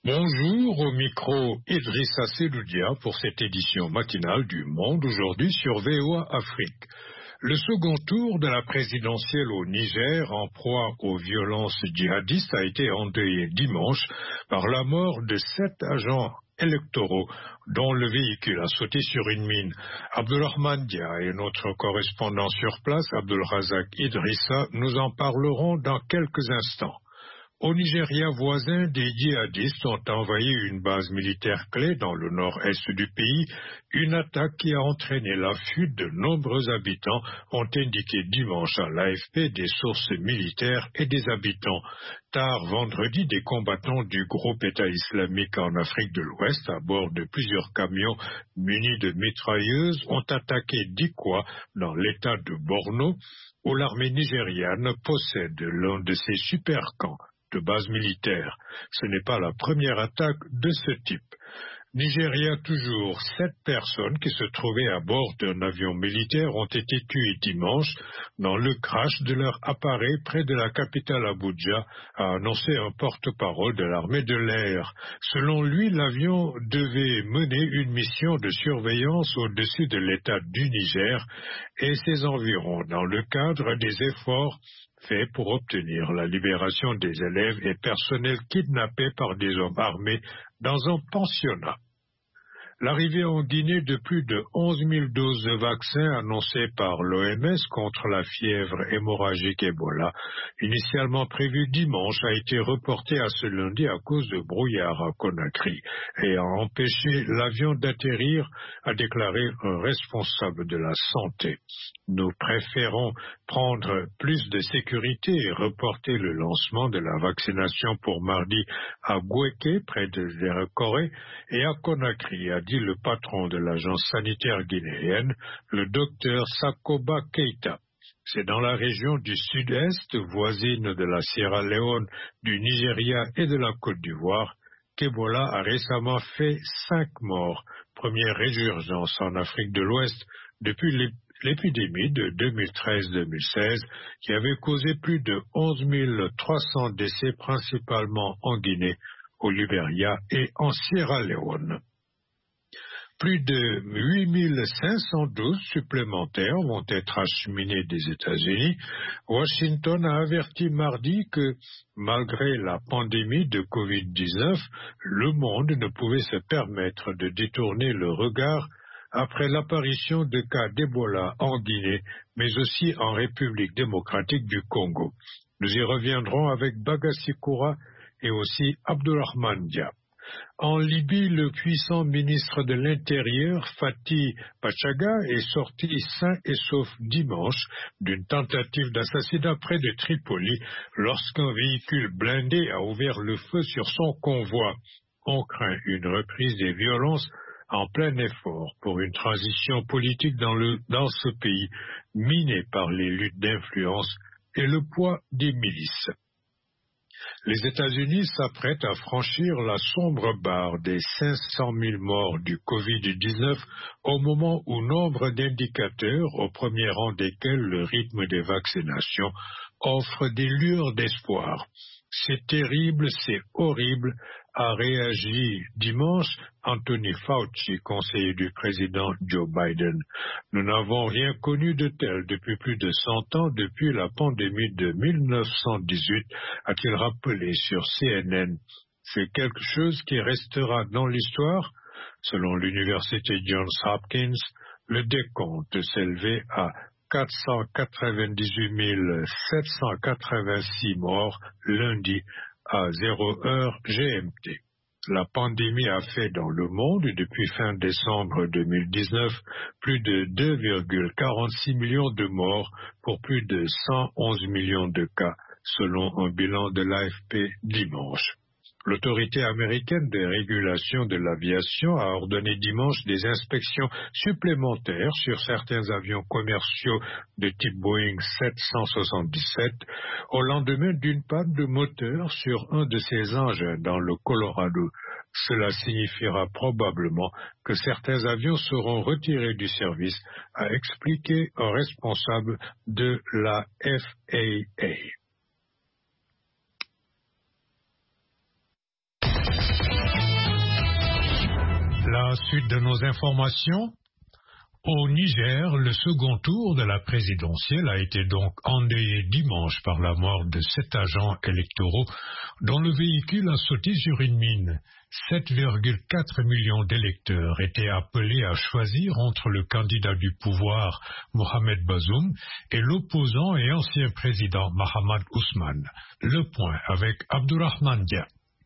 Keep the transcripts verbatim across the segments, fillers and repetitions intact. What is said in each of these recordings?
Bonjour, au micro Idrissa Seloudia pour cette édition matinale du Monde aujourd'hui sur V O A Afrique. Le second tour de la présidentielle au Niger, en proie aux violences djihadistes, a été endeuillé dimanche par la mort de sept agents électoraux dont le véhicule a sauté sur une mine. Abdulrahman Dia et notre correspondant sur place, Abdulrazak Idrissa, nous en parleront dans quelques instants. Au Nigeria voisin, des djihadistes ont envahi une base militaire clé dans le nord-est du pays, une attaque qui a entraîné la fuite de nombreux habitants, ont indiqué dimanche à l'A F P des sources militaires et des habitants. Tard vendredi, des combattants du groupe État islamique en Afrique de l'Ouest, à bord de plusieurs camions munis de mitrailleuses, ont attaqué Dikwa dans l'état de Borno, où l'armée nigériane possède l'un de ses super-camps de base militaire. Ce n'est pas la première attaque de ce type. Nigeria toujours, sept personnes qui se trouvaient à bord d'un avion militaire ont été tuées dimanche dans le crash de leur appareil près de la capitale Abuja, a annoncé un porte-parole de l'armée de l'air. Selon lui, l'avion devait mener une mission de surveillance au-dessus de l'état du Niger et ses environs dans le cadre des efforts fait pour obtenir la libération des élèves et personnels kidnappés par des hommes armés dans un pensionnat. L'arrivée en Guinée de plus de onze mille doses de vaccins annoncées par l'O M S contre la fièvre hémorragique Ebola, initialement prévue dimanche, a été reportée à ce lundi à cause de brouillard à Conakry et a empêché l'avion d'atterrir, a déclaré un responsable de la santé. Nous préférons prendre plus de sécurité et reporter le lancement de la vaccination pour mardi à Gouéké, près de Zérekoré, et à Conakry, a dit le patron de l'agence sanitaire guinéenne, le docteur Sakoba Keita. C'est dans la région du sud-est, voisine de la Sierra Leone, du Nigeria et de la Côte d'Ivoire, qu'Ebola a récemment fait cinq morts, première résurgence en Afrique de l'Ouest depuis l'épidémie de deux mille treize deux mille seize qui avait causé plus de onze mille trois cents décès principalement en Guinée, au Libéria et en Sierra Leone. Plus de huit mille cinq cents doses supplémentaires vont être acheminées des États-Unis. Washington a averti mardi que, malgré la pandémie de covid dix-neuf, le monde ne pouvait se permettre de détourner le regard après l'apparition de cas d'Ebola en Guinée, mais aussi en République démocratique du Congo. Nous y reviendrons avec Bagassi Koura et aussi Abdulrahman Dia. En Libye, le puissant ministre de l'Intérieur, Fatih Pachaga, est sorti sain et sauf dimanche d'une tentative d'assassinat près de Tripoli lorsqu'un véhicule blindé a ouvert le feu sur son convoi. On craint une reprise des violences en plein effort pour une transition politique dans, le, dans ce pays miné par les luttes d'influence et le poids des milices. Les États-Unis s'apprêtent à franchir la sombre barre des cinq cent mille morts du covid dix-neuf au moment où nombre d'indicateurs, au premier rang desquels le rythme des vaccinations, offrent des lueurs d'espoir. C'est terrible, c'est horrible, a réagi dimanche Anthony Fauci, conseiller du président Joe Biden. Nous n'avons rien connu de tel depuis plus de cent ans, depuis la pandémie de mille neuf cent dix-huit, a-t-il rappelé sur C N N. C'est quelque chose qui restera dans l'histoire. Selon l'université Johns Hopkins, le décompte s'élevait à quatre cent quatre-vingt-dix-huit mille sept cent quatre-vingt-six morts lundi à zéro heure G M T. La pandémie a fait dans le monde, depuis fin décembre deux mille dix-neuf, plus de deux virgule quarante-six millions de morts pour plus de cent onze millions de cas, selon un bilan de l'A F P dimanche. L'autorité américaine de régulation de l'aviation a ordonné dimanche des inspections supplémentaires sur certains avions commerciaux de type Boeing sept cent soixante-dix-sept au lendemain d'une panne de moteur sur un de ces engins dans le Colorado. Cela signifiera probablement que certains avions seront retirés du service, a expliqué un responsable de la F A A. suite de nos informations, au Niger, le second tour de la présidentielle a été donc endeuillé dimanche par la mort de sept agents électoraux dont le véhicule a sauté sur une mine. sept virgule quatre millions d'électeurs étaient appelés à choisir entre le candidat du pouvoir, Mohamed Bazoum, et l'opposant et ancien président, Mahamat Ousmane. Le point avec Abdourahmane Dia.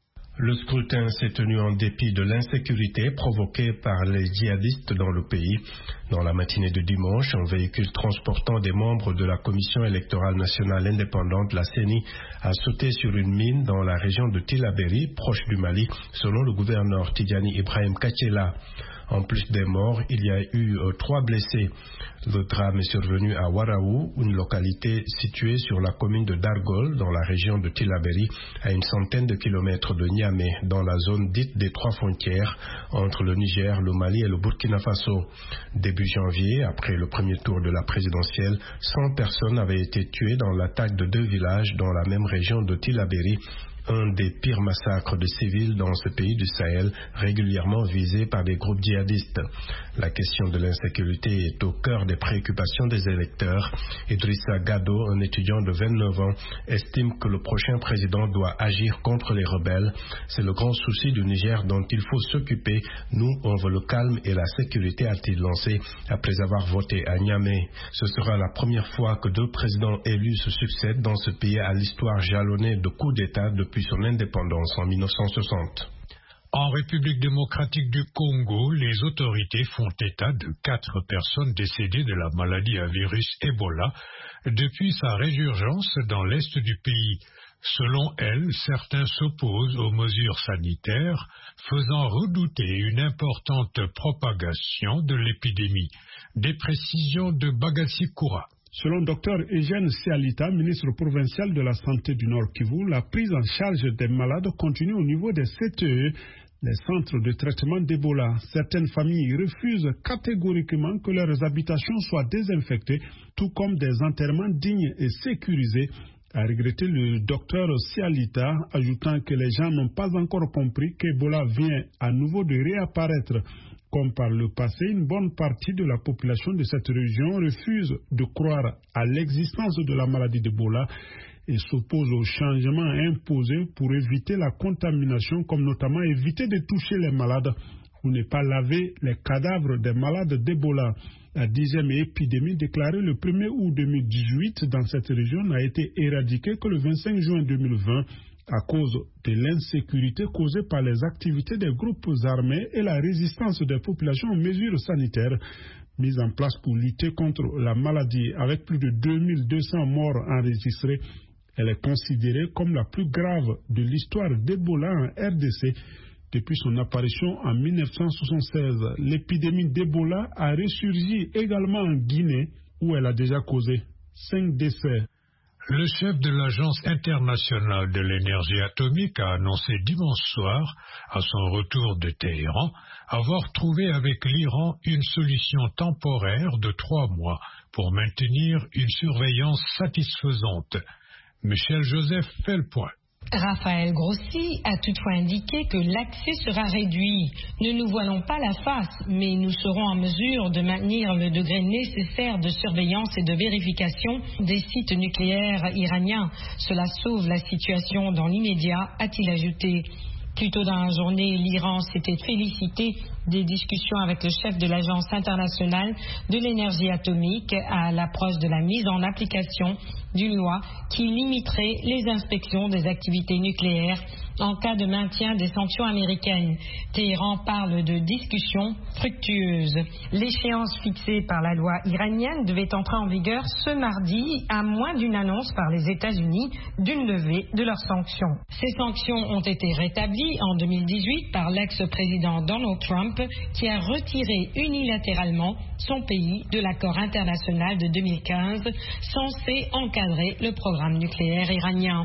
Le scrutin s'est tenu en dépit de l'insécurité provoquée par les djihadistes dans le pays. Dans la matinée de dimanche, un véhicule transportant des membres de la Commission électorale nationale indépendante, la C E N I, a sauté sur une mine dans la région de Tillabéri, proche du Mali, selon le gouverneur Tidjani Ibrahim Kachela. En plus des morts, il y a eu euh, trois blessés. Le drame est survenu à Waraou, une localité située sur la commune de Dargol, dans la région de Tillabéri, à une centaine de kilomètres de Niamey, dans la zone dite des trois frontières, entre le Niger, le Mali et le Burkina Faso. Début janvier, après le premier tour de la présidentielle, cent personnes avaient été tuées dans l'attaque de deux villages dans la même région de Tillabéri, un des pires massacres de civils dans ce pays du Sahel, régulièrement visé par des groupes djihadistes. La question de l'insécurité est au cœur des préoccupations des électeurs. Idrissa Gado, un étudiant de vingt-neuf ans, estime que le prochain président doit agir contre les rebelles. C'est le grand souci du Niger dont il faut s'occuper. Nous, on veut le calme et la sécurité, a-t-il lancé après avoir voté à Niamey. Ce sera la première fois que deux présidents élus se succèdent dans ce pays à l'histoire jalonnée de coups d'État depuis son indépendance en mille neuf cent soixante. En République démocratique du Congo, les autorités font état de quatre personnes décédées de la maladie à virus Ebola depuis sa résurgence dans l'est du pays. Selon elles, certains s'opposent aux mesures sanitaires, faisant redouter une importante propagation de l'épidémie. Des précisions de Bagassi Koura. Selon Dr Eugène Sialita, ministre provincial de la Santé du Nord Kivu, la prise en charge des malades continue au niveau des C T E, les centres de traitement d'Ebola. Certaines familles refusent catégoriquement que leurs habitations soient désinfectées, tout comme des enterrements dignes et sécurisés, a regretté le docteur Sialita, ajoutant que les gens n'ont pas encore compris qu'Ebola vient à nouveau de réapparaître. Comme par le passé, une bonne partie de la population de cette région refuse de croire à l'existence de la maladie d'Ebola et s'oppose aux changements imposés pour éviter la contamination, comme notamment éviter de toucher les malades ou ne pas laver les cadavres des malades d'Ebola. La dixième épidémie déclarée le premier août deux mille dix-huit dans cette région n'a été éradiquée que le vingt-cinq juin deux mille vingt. À cause de l'insécurité causée par les activités des groupes armés et la résistance des populations aux mesures sanitaires mises en place pour lutter contre la maladie. Avec plus de deux mille deux cents morts enregistrés, elle est considérée comme la plus grave de l'histoire d'Ebola en R D C. Depuis son apparition en mille neuf cent soixante-seize, l'épidémie d'Ebola a ressurgi également en Guinée, où elle a déjà causé cinq décès. Le chef de l'Agence internationale de l'énergie atomique a annoncé dimanche soir, à son retour de Téhéran, avoir trouvé avec l'Iran une solution temporaire de trois mois pour maintenir une surveillance satisfaisante. Michel Joseph fait le point. Raphaël Grossi a toutefois indiqué que l'accès sera réduit. Ne nous voilons pas la face, mais nous serons en mesure de maintenir le degré nécessaire de surveillance et de vérification des sites nucléaires iraniens. Cela sauve la situation dans l'immédiat, a-t-il ajouté. Plus tôt dans la journée, l'Iran s'était félicité des discussions avec le chef de l'Agence internationale de l'énergie atomique à l'approche de la mise en application d'une loi qui limiterait les inspections des activités nucléaires en cas de maintien des sanctions américaines. Téhéran parle de discussions fructueuses. L'échéance fixée par la loi iranienne devait entrer en vigueur ce mardi, à moins d'une annonce par les États-Unis d'une levée de leurs sanctions. Ces sanctions ont été rétablies en deux mille dix-huit par l'ex-président Donald Trump, qui a retiré unilatéralement son pays de l'accord international de deux mille quinze censé encadrer le programme nucléaire iranien.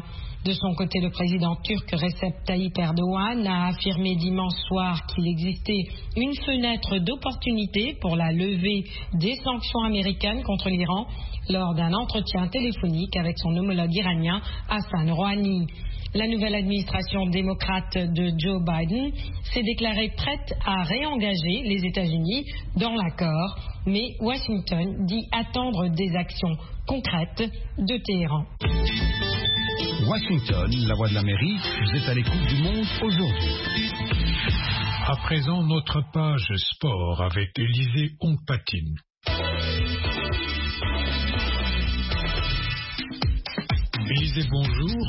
De son côté, le président turc Recep Tayyip Erdogan a affirmé dimanche soir qu'il existait une fenêtre d'opportunité pour la levée des sanctions américaines contre l'Iran lors d'un entretien téléphonique avec son homologue iranien Hassan Rouhani. La nouvelle administration démocrate de Joe Biden s'est déclarée prête à réengager les États-Unis dans l'accord, mais Washington dit attendre des actions concrètes de Téhéran. Washington, la voix de l'Amérique, vous êtes à l'écoute du monde aujourd'hui. À présent, notre page sport avec Élisée Ompatine. Élisée, bonjour.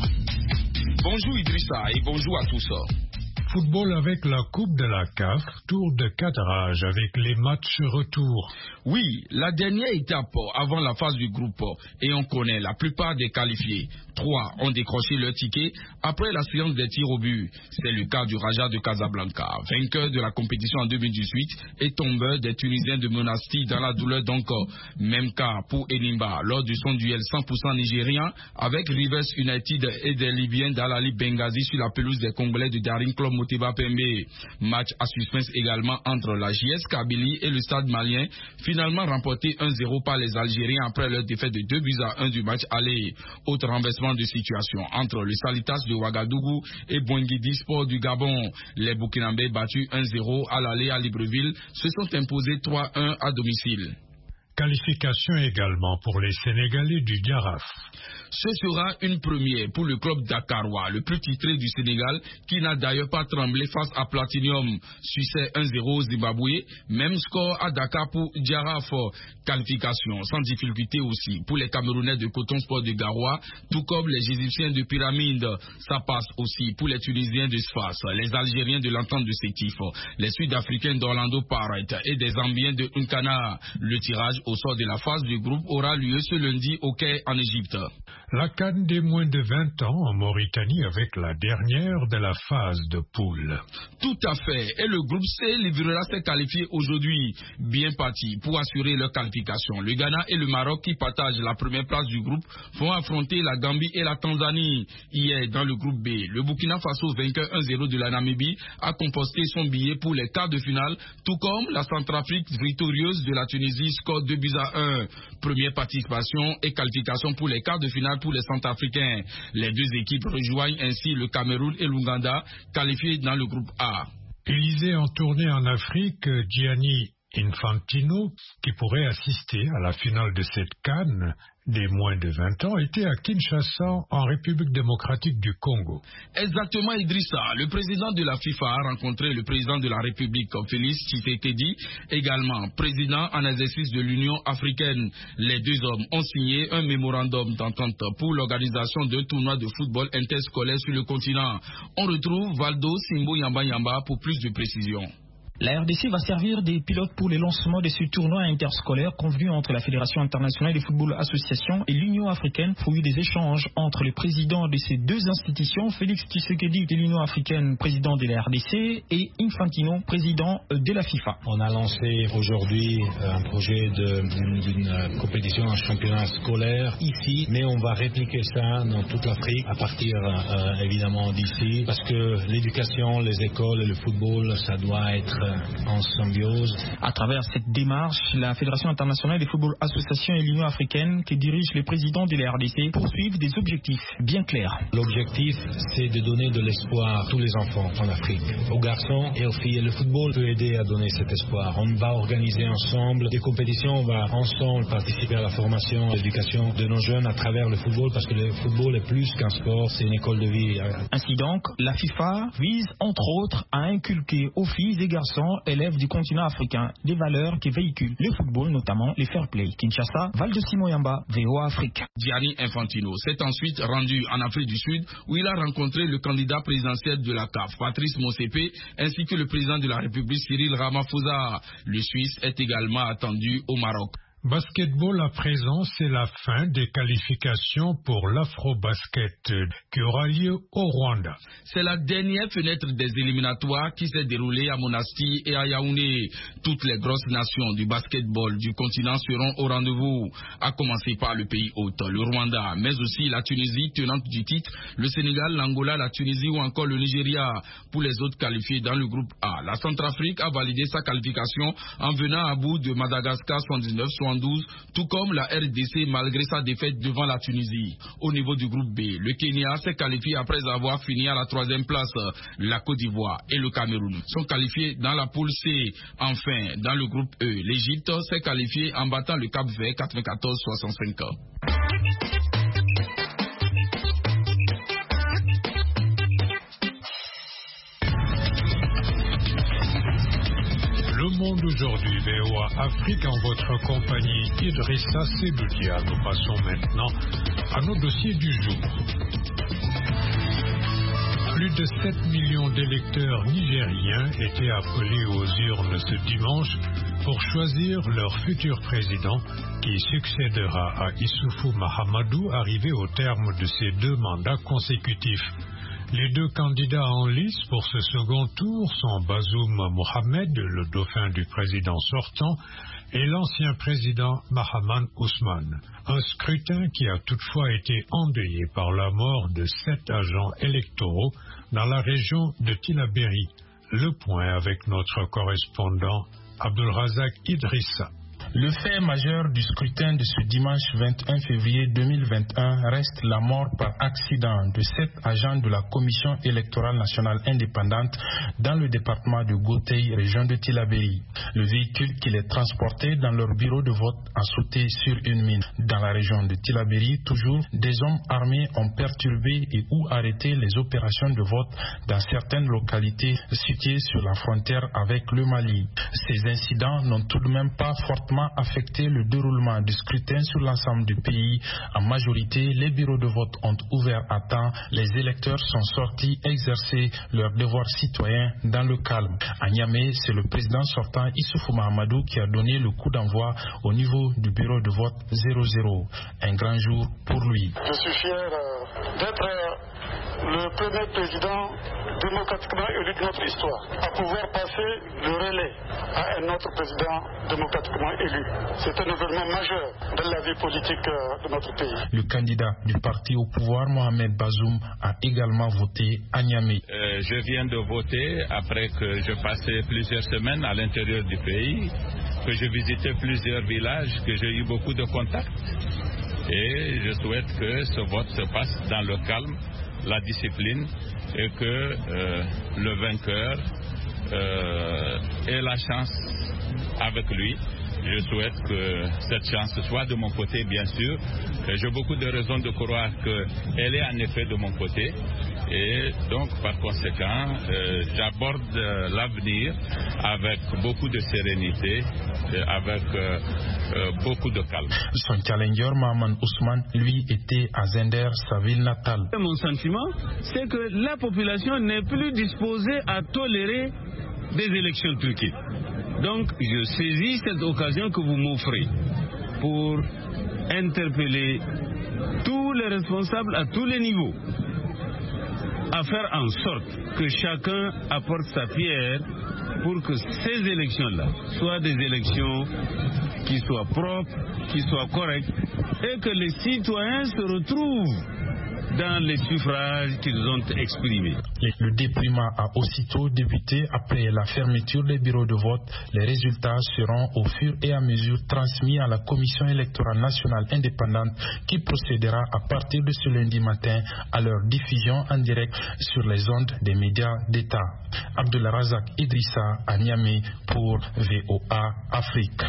Bonjour Idrissa et bonjour à tous. Football avec la Coupe de la C A F, tour de cadrage avec les matchs retour. Oui, la dernière étape avant la phase du groupe et on connaît la plupart des qualifiés. Trois ont décroché leur ticket après la séance des tirs au but. C'est le cas du Raja de Casablanca, vainqueur de la compétition en deux mille dix-huit et tombeur des Tunisiens de Monastir dans la douleur donc. Même cas pour Enimba lors de son duel cent pour cent nigérien avec Rivers United et des Libyens d'Al-Ali Benghazi sur la pelouse des Congolais de Daring Club Moteba Pembe. Match à suspense également entre la J S Kabylie et le Stade malien, finalement remporté un zéro par les Algériens après leur défaite de deux buts à un du match aller. Autre renversement de situation entre le Salitas de Ouagadougou et Boinguidi Sport du Gabon. Les Burkinabés battus un zéro à l'aller à Libreville se sont imposés trois un à domicile. Qualification également pour les Sénégalais du Diaraf. Ce sera une première pour le club dakarois, le plus titré du Sénégal, qui n'a d'ailleurs pas tremblé face à Platinum. Succès un zéro au Zimbabwe, même score à Dakar pour Diaraf. Qualification sans difficulté aussi pour les Camerounais de Coton Sport de Garoua, tout comme les Égyptiens de Pyramide. Ça passe aussi pour les Tunisiens de Sfas, les Algériens de l'Entente de Sétif, les Sud-Africains d'Orlando Pirates et des Zambiens de Nkana. Le tirage au sort de la phase du groupe aura lieu ce lundi au Caire en Égypte. La CAN des moins de vingt ans en Mauritanie avec la dernière de la phase de poule. Tout à fait. Et le groupe C livrera ses qualifiés aujourd'hui. Bien parti pour assurer leur qualification. Le Ghana et le Maroc qui partagent la première place du groupe vont affronter la Gambie et la Tanzanie. Hier, dans le groupe B, le Burkina Faso, vainqueur un zéro de la Namibie, a composté son billet pour les quarts de finale, tout comme la Centrafrique victorieuse de la Tunisie, score deux buts à un. Première participation et qualification pour les quarts de finale pour les Centrafricains. Les deux équipes rejoignent ainsi le Cameroun et l'Ouganda, qualifiés dans le groupe A. Élysée en tournée en Afrique, Gianni Infantino, qui pourrait assister à la finale de cette CAN des moins de vingt ans, était à Kinshasa, en République démocratique du Congo. Exactement, Idrissa. Le président de la FIFA a rencontré le président de la République, Félix Tshisekedi, également président en exercice de l'Union africaine. Les deux hommes ont signé un mémorandum d'entente pour l'organisation d'un tournoi de football interscolaire sur le continent. On retrouve Valdo Simbo Yamba Yamba pour plus de précisions. La R D C va servir des pilotes pour le lancement de ce tournoi interscolaire convenu entre la Fédération internationale de football association et l'Union africaine, fruit des échanges entre le président de ces deux institutions, Félix Tshisekedi de l'Union africaine, président de la R D C, et Infantino, président de la FIFA. On a lancé aujourd'hui un projet d'une compétition, un championnat scolaire ici, mais on va répliquer ça dans toute l'Afrique à partir euh, évidemment d'ici, parce que l'éducation, les écoles et le football, ça doit être en symbiose. À travers cette démarche, la Fédération internationale de football association et l'Union africaine, qui dirige les présidents de la R D C, poursuivent des objectifs bien clairs. L'objectif, c'est de donner de l'espoir à tous les enfants en Afrique, aux garçons et aux filles. Et le football peut aider à donner cet espoir. On va organiser ensemble des compétitions, on va ensemble participer à la formation, à l'éducation de nos jeunes à travers le football, parce que le football est plus qu'un sport, c'est une école de vie. Ainsi donc, la FIFA vise entre autres à inculquer aux filles et garçons élèves du continent africain des valeurs qui véhiculent le football, notamment les fair play. Kinshasa, Valdo Simon Yamba, V O A Afrique. Gianni Infantino s'est ensuite rendu en Afrique du Sud où il a rencontré le candidat présidentiel de la C A F, Patrice Motsepe, ainsi que le président de la République, Cyril Ramaphosa. Le Suisse est également attendu au Maroc. Basketball à présent, c'est la fin des qualifications pour l'Afro-Basket qui aura lieu au Rwanda. C'est la dernière fenêtre des éliminatoires qui s'est déroulée à Monastir et à Yaoundé. Toutes les grosses nations du basketball du continent seront au rendez-vous, à commencer par le pays hôte, le Rwanda, mais aussi la Tunisie, tenante du titre, le Sénégal, l'Angola, la Tunisie ou encore le Nigeria. Pour les autres qualifiés dans le groupe A, la Centrafrique a validé sa qualification en venant à bout de Madagascar soixante-dix-neuf soixante-douze, tout comme la R D C malgré sa défaite devant la Tunisie. Au niveau du groupe B, le Kenya s'est qualifié après avoir fini à la troisième place. La Côte d'Ivoire et le Cameroun sont qualifiés dans la poule C. Enfin, dans le groupe E, l'Égypte s'est qualifiée en battant le Cap-Vert quatre-vingt-quatorze soixante-cinq. Le monde aujourd'hui, V O A Afrique, en votre compagnie, Idrissa Seloudia. Nous passons maintenant à nos dossiers du jour. Plus de sept millions d'électeurs nigériens étaient appelés aux urnes ce dimanche pour choisir leur futur président qui succédera à Issoufou Mahamadou, arrivé au terme de ses deux mandats consécutifs. Les deux candidats en lice pour ce second tour sont Bazoum Mohamed, le dauphin du président sortant, et l'ancien président Mahaman Ousmane. Un scrutin qui a toutefois été endeuillé par la mort de sept agents électoraux dans la région de Tillabéri. Le point avec notre correspondant Abdulrazak Idrissa. Le fait majeur du scrutin de ce dimanche vingt et un février deux mille vingt et un reste la mort par accident de sept agents de la Commission électorale nationale indépendante dans le département de Gotei, région de Tillabéri. Le véhicule qui les transportait dans leur bureau de vote a sauté sur une mine. Dans la région de Tillabéri, toujours, des hommes armés ont perturbé et ou arrêté les opérations de vote dans certaines localités situées sur la frontière avec le Mali. Ces incidents n'ont tout de même pas fortement affecté le déroulement du scrutin sur l'ensemble du pays. En majorité, les bureaux de vote ont ouvert à temps. Les électeurs sont sortis exercer leur devoir citoyen dans le calme. À Niamey, c'est le président sortant Issoufou Mahamadou qui a donné le coup d'envoi au niveau du bureau de vote zéro zéro. Un grand jour pour lui. Je suis fier d'être le premier président démocratiquement élu de notre histoire à pouvoir passer le relais à un autre président démocratiquement élu. C'est un événement majeur dans la vie politique de notre pays. Le candidat du parti au pouvoir, Mohamed Bazoum, a également voté à Niamey. Euh, je viens de voter après que je passais plusieurs semaines à l'intérieur du pays, que je visitais plusieurs villages, que j'ai eu beaucoup de contacts. Et je souhaite que ce vote se passe dans le calme, la discipline, et que euh, le vainqueur euh, ait la chance avec lui. Je souhaite que cette chance soit de mon côté, bien sûr. J'ai beaucoup de raisons de croire qu'elle est en effet de mon côté. Et donc, par conséquent, euh, j'aborde euh, l'avenir avec beaucoup de sérénité, et avec euh, euh, beaucoup de calme. Son challenger, Mahaman Ousmane, lui, était à Zender, sa ville natale. Mon sentiment, c'est que la population n'est plus disposée à tolérer des élections truquées. Donc, je saisis cette occasion que vous m'offrez pour interpeller tous les responsables à tous les niveaux à faire en sorte que chacun apporte sa pierre pour que ces élections-là soient des élections qui soient propres, qui soient correctes et que les citoyens se retrouvent dans les suffrages qu'ils ont exprimés. Le dépouillement a aussitôt débuté après la fermeture des bureaux de vote. Les résultats seront au fur et à mesure transmis à la Commission électorale nationale indépendante qui procédera à partir de ce lundi matin à leur diffusion en direct sur les ondes des médias d'État. Abdulrazak Idrissa à Niamey pour V O A Afrique.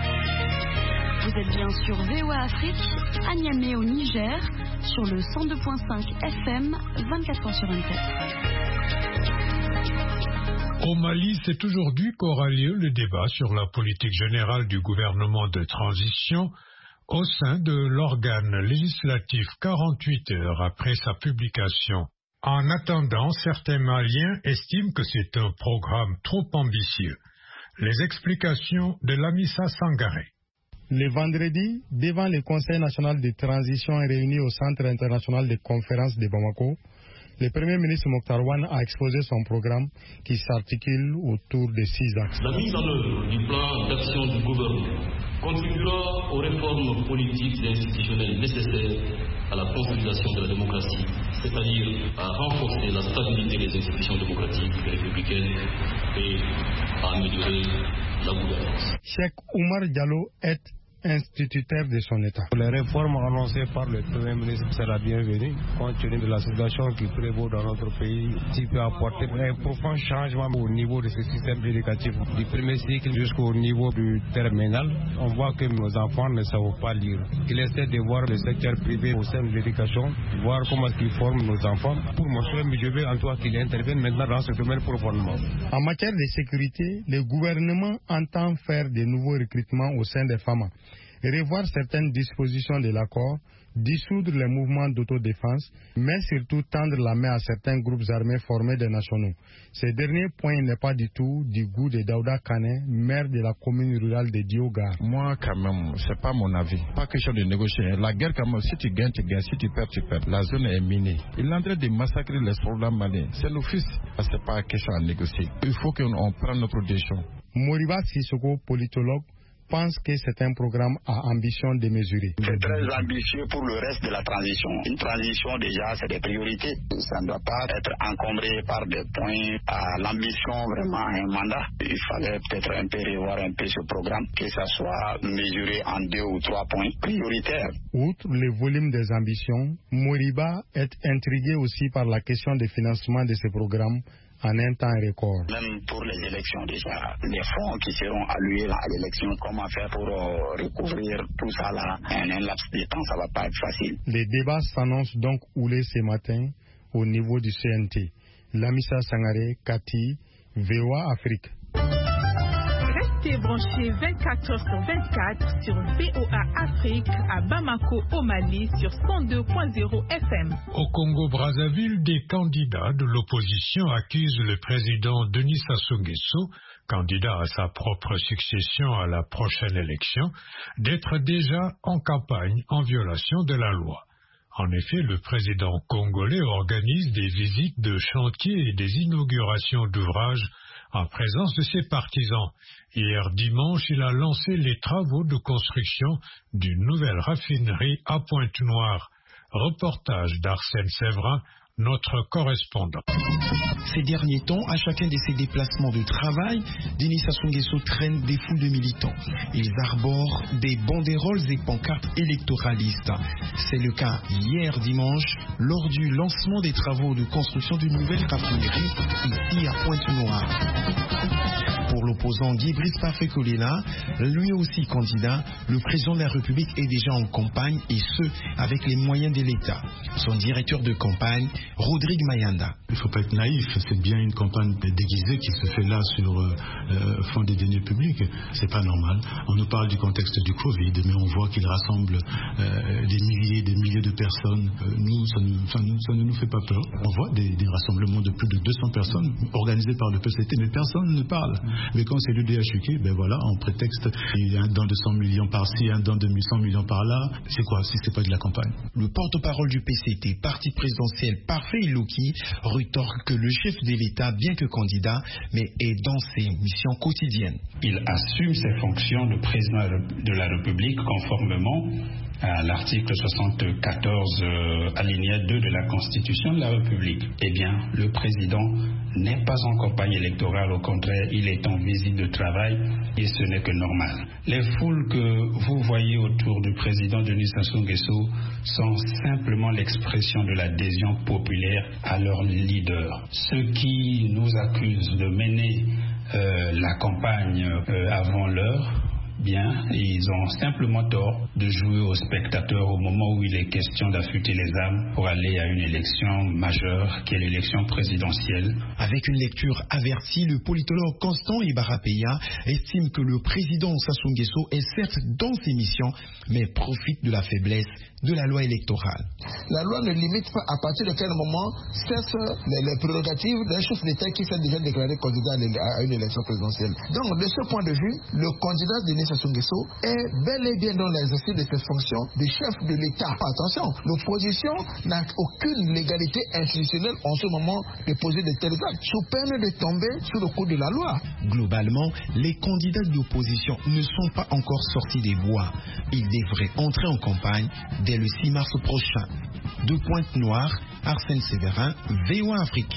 Vous êtes bien sur V O A Afrique, à Niamey au Niger, sur le cent deux virgule cinq F M, vingt-quatre heures sur vingt-quatre. Au Mali, c'est aujourd'hui qu'aura lieu le débat sur la politique générale du gouvernement de transition au sein de l'organe législatif quarante-huit heures après sa publication. En attendant, certains Maliens estiment que c'est un programme trop ambitieux. Les explications de Lamissa Sangaré. Le vendredi, devant le Conseil national de transition réuni au Centre international de conférences de Bamako, le Premier ministre Mokhtar Ouane a exposé son programme qui s'articule autour de six axes. La mise en œuvre du plan d'action du gouvernement contribuera aux réformes politiques et institutionnelles nécessaires à la consolidation de la démocratie, c'est-à-dire à renforcer la stabilité des institutions démocratiques et républicaines et à améliorer la gouvernance. Cheikh Oumar Diallo est instituteur de son État. Les réformes annoncées par le Premier ministre, c'est la bienvenue, compte tenu de la situation qui prévaut dans notre pays, qui peut apporter un profond changement au niveau de ce système éducatif, du premier cycle jusqu'au niveau du terminal. On voit que nos enfants ne savent pas lire. Il essaie de voir le secteur privé au sein de l'éducation, voir comment ils forment nos enfants. Pour mon frère, je veux en toi qu'il intervienne maintenant dans ce domaine profondément. En matière de sécurité, le gouvernement entend faire de nouveaux recrutements au sein des F A M A. Revoir certaines dispositions de l'accord, dissoudre les mouvements d'autodéfense, mais surtout tendre la main à certains groupes armés formés des nationaux. Ce dernier point n'est pas du tout du goût de Daouda Kane, maire de la commune rurale de Diogar. Moi, quand même, c'est pas mon avis. Pas question de négocier. La guerre, quand même, si tu gagnes, tu gagnes. Si tu perds, tu perds. La zone est minée. Il est en train de massacrer les soldats maliens. C'est l'office. C'est pas question à négocier. Il faut qu'on prenne notre décision. Moriba Sissoko, politologue, pense que c'est un programme à ambition démesurée. C'est très ambitieux pour le reste de la transition. Une transition, déjà, c'est des priorités. Ça ne doit pas être encombré par des points à l'ambition, vraiment, un mandat. Il fallait peut-être un peu revoir un peu ce programme, que ça soit mesuré en deux ou trois points prioritaires. Outre le volume des ambitions, Moriba est intrigué aussi par la question du financement de ce programme en un temps record. Même pour les élections déjà, les fonds qui seront alloués à l'élection, comment faire pour euh, recouvrir tout ça là en un laps de temps, ça va pas être facile. Les débats s'annoncent donc houlés ce matin au niveau du C N T. Lamissa Sangaré, Cathy, V O A Afrique. Restez branchés vingt-quatre heures sur vingt-quatre sur V O A Afrique à Bamako au Mali sur cent deux point zéro F M. Au Congo-Brazzaville, des candidats de l'opposition accusent le président Denis Sassou Nguesso, candidat à sa propre succession à la prochaine élection, d'être déjà en campagne en violation de la loi. En effet, le président congolais organise des visites de chantiers et des inaugurations d'ouvrages en présence de ses partisans. Hier dimanche, il a lancé les travaux de construction d'une nouvelle raffinerie à Pointe-Noire. Reportage d'Arsène Séverin, notre correspondant. Ces derniers temps, à chacun de ses déplacements de travail, Denis Sassou Nguesso traîne des foules de militants. Ils arborent des banderoles et pancartes électoralistes. C'est le cas hier dimanche, lors du lancement des travaux de construction d'une nouvelle raffinerie ici à Pointe-Noire. Pour l'opposant Guy Brice Parfait-Colena, lui aussi candidat, le président de la République est déjà en campagne et ce, avec les moyens de l'État. Son directeur de campagne, Rodrigue Mayanda. Il ne faut pas être naïf, c'est bien une campagne déguisée qui se fait là sur euh, fond des deniers publics. C'est pas normal. On nous parle du contexte du Covid, mais on voit qu'il rassemble euh, des milliers, des milliers de personnes. Euh, nous, ça, nous, ça, nous, ça ne nous fait pas peur. On voit des, des rassemblements de plus de deux cents personnes organisés par le P C T, mais personne ne parle. Mais quand c'est l'U D H U K, ben voilà, en prétexte, il y a un don de cent millions par-ci, un don de cent millions par-là. C'est quoi si c'est pas de la campagne? Le porte-parole du P C T, parti présidentiel Parfait Ilouki, rétorque que le chef de l'État, bien que candidat, mais est dans ses missions quotidiennes. Il assume ses fonctions de président de la République conformément à l'article soixante-quatorze euh, alinéa deux de la Constitution de la République. Eh bien, le président n'est pas en campagne électorale, au contraire, il est en visite de travail et ce n'est que normal. Les foules que vous voyez autour du président Denis Sassou Nguesso sont simplement l'expression de l'adhésion populaire à leur leader. Ceux qui nous accusent de mener euh, la campagne euh, avant l'heure, bien, ils ont simplement tort de jouer aux spectateurs au moment où il est question d'affûter les armes pour aller à une élection majeure qui est l'élection présidentielle. Avec une lecture avertie, le politologue Constant Ibarapeya estime que le président Sassou Nguesso est certes dans ses missions, mais profite de la faiblesse de la loi électorale. La loi ne limite pas à partir de quel moment cessent les, les prérogatives d'un chef d'État qui s'est déjà déclaré candidat à une élection présidentielle. Donc, de ce point de vue, le candidat Denis Sassou Nguesso est bel et bien dans l'exercice de ses fonctions de chef de l'État. Attention, l'opposition n'a aucune légalité institutionnelle en ce moment de poser de tels actes, sous peine de tomber sous le coup de la loi. Globalement, les candidats de l'opposition ne sont pas encore sortis des bois. Ils devraient entrer en campagne dès le six mars prochain. De Pointe-Noire, Arsène Séverin, V O A Afrique.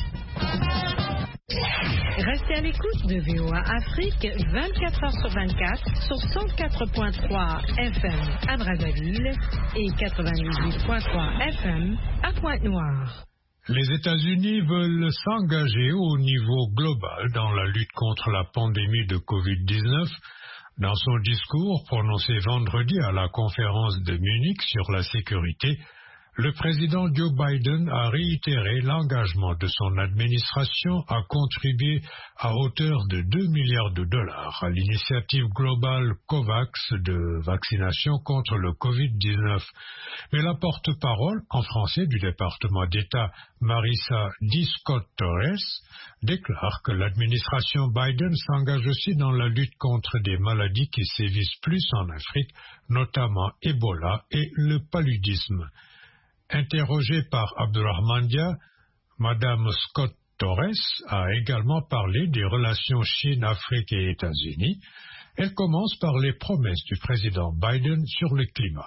Restez à l'écoute de V O A Afrique vingt-quatre heures sur vingt-quatre sur cent quatre virgule trois F M à Brazzaville et quatre-vingt-dix-huit virgule trois F M à Pointe-Noire. Les États-Unis veulent s'engager au niveau global dans la lutte contre la pandémie de covid dix-neuf. Dans son discours prononcé vendredi à la conférence de Munich sur la sécurité, le président Joe Biden a réitéré l'engagement de son administration à contribuer à hauteur de deux milliards de dollars à l'initiative globale COVAX de vaccination contre le covid dix-neuf. Mais la porte-parole en français du département d'État, Marissa Di Scott-Torres, déclare que l'administration Biden s'engage aussi dans la lutte contre des maladies qui sévissent plus en Afrique, notamment Ebola et le paludisme. Interrogée par Abdurrahman Dia, Madame Scott-Torres a également parlé des relations Chine, Afrique et États-Unis. Elle commence par les promesses du président Biden sur le climat.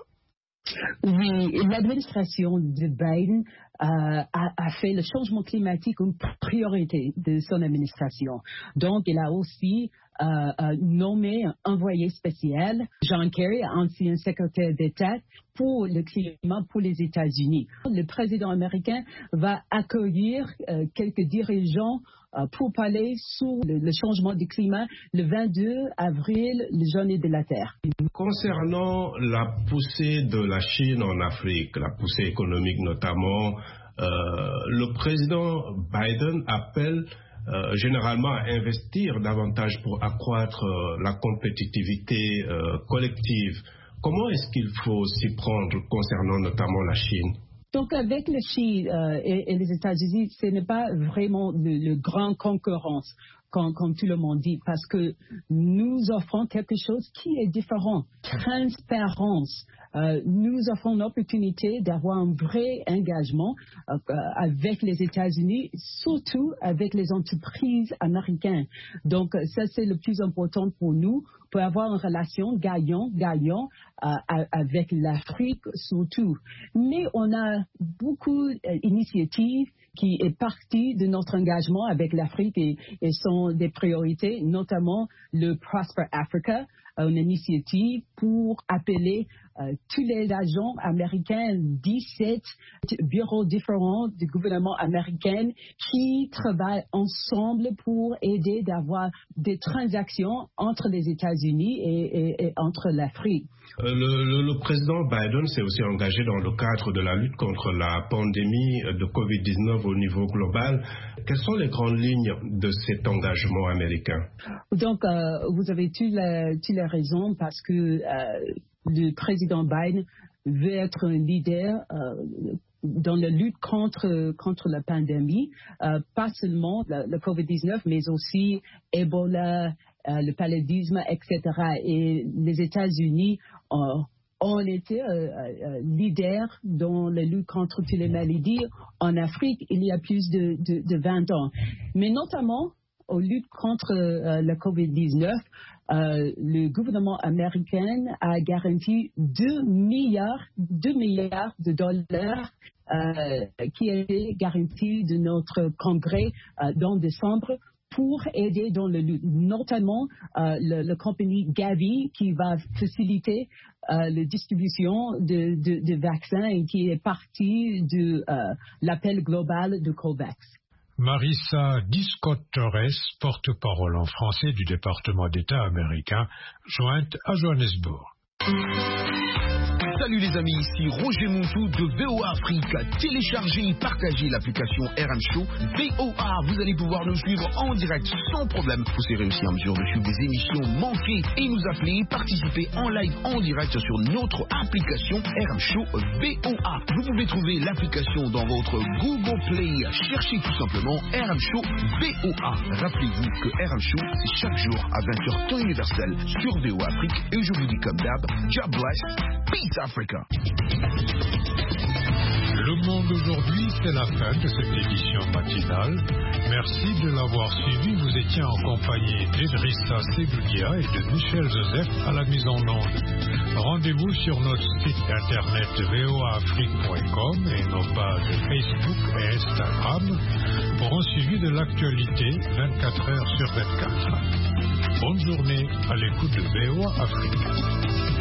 Oui, l'administration de Biden euh, a, a fait le changement climatique une priorité de son administration. Donc, il a aussi euh, euh, nommé un envoyé spécial, John Kerry, ancien secrétaire d'État pour le climat pour les États-Unis. Le président américain va accueillir euh, quelques dirigeants euh, pour parler sur le, le changement du climat le vingt-deux avril, la journée de la Terre. Concernant la poussée de la Chine en Afrique, la poussée économique notamment, euh, le président Biden appelle euh, généralement à investir davantage pour accroître euh, la compétitivité euh, collective. Comment est-ce qu'il faut s'y prendre concernant notamment la Chine? Donc, avec la Chine euh, et, et les États-Unis, ce n'est pas vraiment le, le grand concurrence, comme, comme tout le monde dit, parce que nous offrons quelque chose qui est différent. Transparence. Euh, nous offrons l'opportunité d'avoir un vrai engagement euh, avec les États-Unis, surtout avec les entreprises américaines. Donc, ça, c'est le plus important pour nous, pour avoir une relation gagnant-gagnant euh, avec l'Afrique surtout. Mais on a beaucoup d'initiatives qui est partie de notre engagement avec l'Afrique et, et sont des priorités, notamment le Prosper Africa, une initiative pour appeler euh, tous les agents américains, dix-sept bureaux différents du gouvernement américain qui travaillent ensemble pour aider d'avoir des transactions entre les États-Unis et, et, et entre l'Afrique. Euh, le, le, le président Biden s'est aussi engagé dans le cadre de la lutte contre la pandémie de covid dix-neuf au niveau global. Quelles sont les grandes lignes de cet engagement américain? Donc, euh, vous avez toutes les, toutes les raisons parce que euh, le président Biden veut être un leader euh, dans la lutte contre, contre la pandémie, euh, pas seulement le, le covid dix-neuf, mais aussi Ebola, euh, le paludisme, et cetera. Et les États-Unis ont, ont été euh, euh, leaders dans la lutte contre toutes les maladies en Afrique il y a plus de, de, de vingt ans. Mais notamment, aux luttes contre euh, la covid dix-neuf, euh, le gouvernement américain a garanti deux milliards de dollars euh, qui a été garanti de notre congrès euh, dans décembre pour aider dans le lutte, notamment euh, le, la compagnie Gavi qui va faciliter euh, la distribution de, de, de vaccins et qui est partie de euh, l'appel global de COVAX. Marissa Di Scott-Torres, porte-parole en français du département d'État américain, jointe à Johannesburg. Salut les amis, ici Roger Montou de V O A Afrique. Téléchargez et partagez l'application R M Show V O A. Vous allez pouvoir nous suivre en direct sans problème. Vous serez aussi en mesure de suivre des émissions manquées et nous appeler, participer en live en direct sur notre application R M Show V O A. Vous pouvez trouver l'application dans votre Google Play. Cherchez tout simplement R M Show V O A. Rappelez-vous que R M Show, c'est chaque jour à vingt heures temps universel sur V O A Afrique. Et je vous dis comme d'hab, God bless, peace Africa. Le monde aujourd'hui, c'est la fin de cette édition matinale. Merci de l'avoir suivi. Vous étiez en compagnie d'Edrissa Segoudia et de Michel Joseph à la mise en onde. Rendez-vous sur notre site internet v o a afrique point com et nos pages Facebook et Instagram pour un suivi de l'actualité vingt-quatre heures sur vingt-quatre. Bonne journée à l'écoute de V O A Afrique.